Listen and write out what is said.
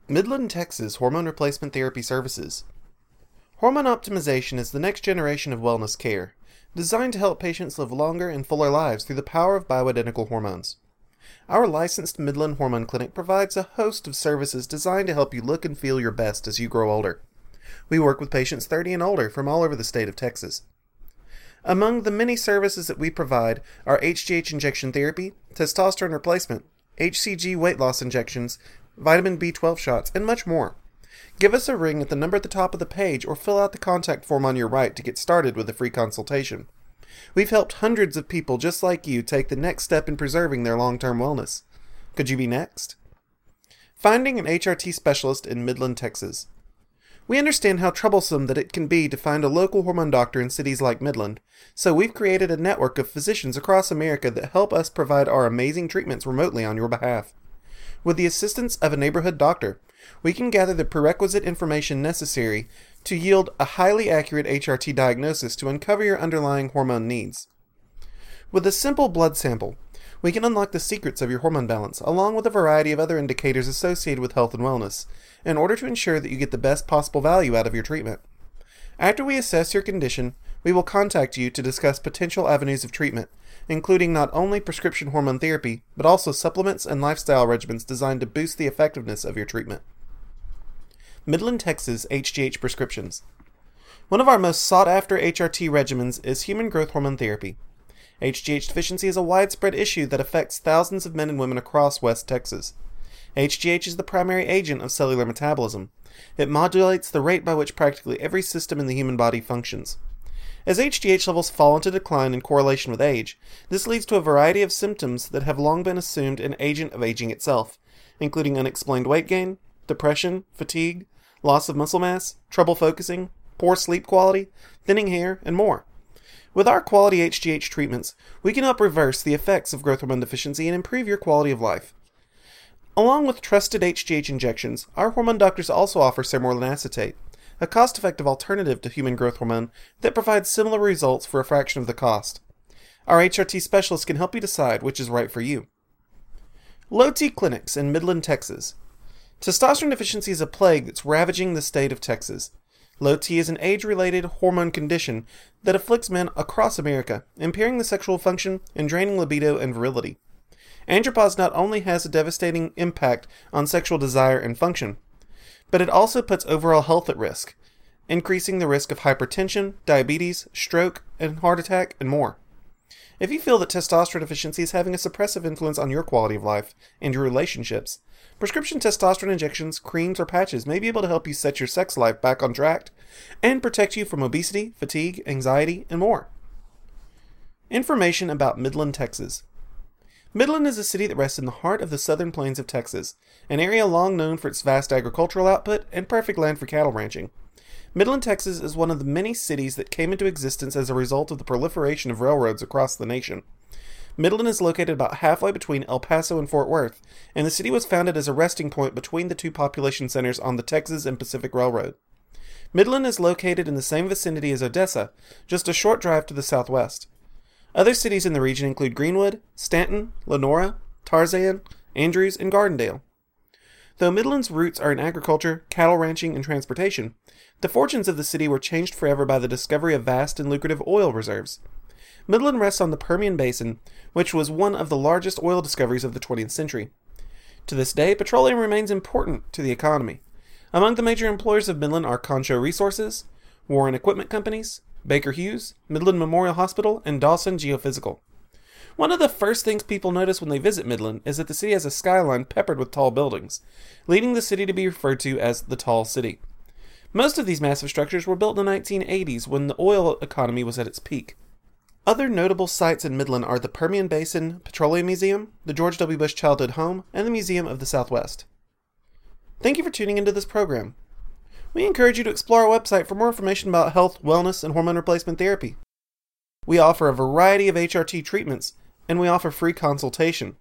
Midland, Texas Hormone Replacement Therapy Services. Hormone optimization is the next generation of wellness care, designed to help patients live longer and fuller lives through the power of bioidentical hormones. Our licensed Midland Hormone Clinic provides a host of services designed to help you look and feel your best as you grow older. We work with patients 30 and older from all over the state of Texas. Among the many services that we provide are HGH injection therapy, testosterone replacement, HCG weight loss injections, vitamin B12 shots, and much more. Give us a ring at the number at the top of the page or fill out the contact form on your right to get started with a free consultation. We've helped hundreds of people just like you take the next step in preserving their long-term wellness. Could you be next? Finding an HRT specialist in Midland, Texas. We understand how troublesome that it can be to find a local hormone doctor in cities like Midland, so we've created a network of physicians across America that help us provide our amazing treatments remotely on your behalf. With the assistance of a neighborhood doctor, we can gather the prerequisite information necessary to yield a highly accurate HRT diagnosis to uncover your underlying hormone needs. With a simple blood sample, we can unlock the secrets of your hormone balance, along with a variety of other indicators associated with health and wellness, in order to ensure that you get the best possible value out of your treatment. After we assess your condition, we will contact you to discuss potential avenues of treatment, including not only prescription hormone therapy, but also supplements and lifestyle regimens designed to boost the effectiveness of your treatment. Midland, Texas HGH prescriptions. One of our most sought-after HRT regimens is human growth hormone therapy. HGH deficiency is a widespread issue that affects thousands of men and women across West Texas. HGH is the primary agent of cellular metabolism. It modulates the rate by which practically every system in the human body functions. As HGH levels fall into decline in correlation with age, this leads to a variety of symptoms that have long been assumed an agent of aging itself, including unexplained weight gain, depression, fatigue, loss of muscle mass, trouble focusing, poor sleep quality, thinning hair, and more. With our quality HGH treatments, we can help reverse the effects of growth hormone deficiency and improve your quality of life. Along with trusted HGH injections, our hormone doctors also offer sermorelin acetate, a cost-effective alternative to human growth hormone that provides similar results for a fraction of the cost. Our HRT specialists can help you decide which is right for you. Low T clinics in Midland, Texas. Testosterone deficiency is a plague that's ravaging the state of Texas. Low T is an age-related hormone condition that afflicts men across America, impairing the sexual function and draining libido and virility. Andropause not only has a devastating impact on sexual desire and function, but it also puts overall health at risk, increasing the risk of hypertension, diabetes, stroke, and heart attack, and more. If you feel that testosterone deficiency is having a suppressive influence on your quality of life and your relationships, prescription testosterone injections, creams, or patches may be able to help you set your sex life back on track and protect you from obesity, fatigue, anxiety, and more. Information about Midland, Texas. Midland is a city that rests in the heart of the southern plains of Texas, an area long known for its vast agricultural output and perfect land for cattle ranching. Midland, Texas is one of the many cities that came into existence as a result of the proliferation of railroads across the nation. Midland is located about halfway between El Paso and Fort Worth, and the city was founded as a resting point between the two population centers on the Texas and Pacific Railroad. Midland is located in the same vicinity as Odessa, just a short drive to the southwest. Other cities in the region include Greenwood, Stanton, Lenora, Tarzan, Andrews, and Gardendale. Though Midland's roots are in agriculture, cattle ranching, and transportation, the fortunes of the city were changed forever by the discovery of vast and lucrative oil reserves. Midland rests on the Permian Basin, which was one of the largest oil discoveries of the 20th century. To this day, petroleum remains important to the economy. Among the major employers of Midland are Concho Resources, Warren Equipment Companies, Baker Hughes, Midland Memorial Hospital, and Dawson Geophysical. One of the first things people notice when they visit Midland is that the city has a skyline peppered with tall buildings, leading the city to be referred to as the Tall City. Most of these massive structures were built in the 1980s when the oil economy was at its peak. Other notable sites in Midland are the Permian Basin Petroleum Museum, the George W. Bush Childhood Home, and the Museum of the Southwest. Thank you for tuning into this program. We encourage you to explore our website for more information about health, wellness, and hormone replacement therapy. We offer a variety of HRT treatments, and we offer free consultation.